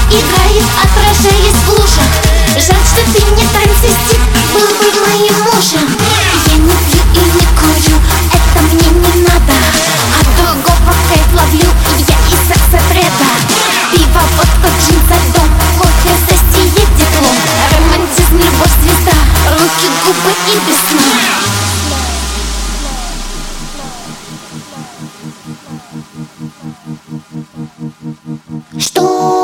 играет, отражаясь в лужах. Жаль, что ты не трансвестит, был бы моим мужем. Я не пью и не курю, это мне не надо. От другого кайф ловлю я и секса треда. Пиво, водка, джинса, дом, кофе, сосие, диплом. Романтизм, любовь, звезда, руки, губы и весна. Что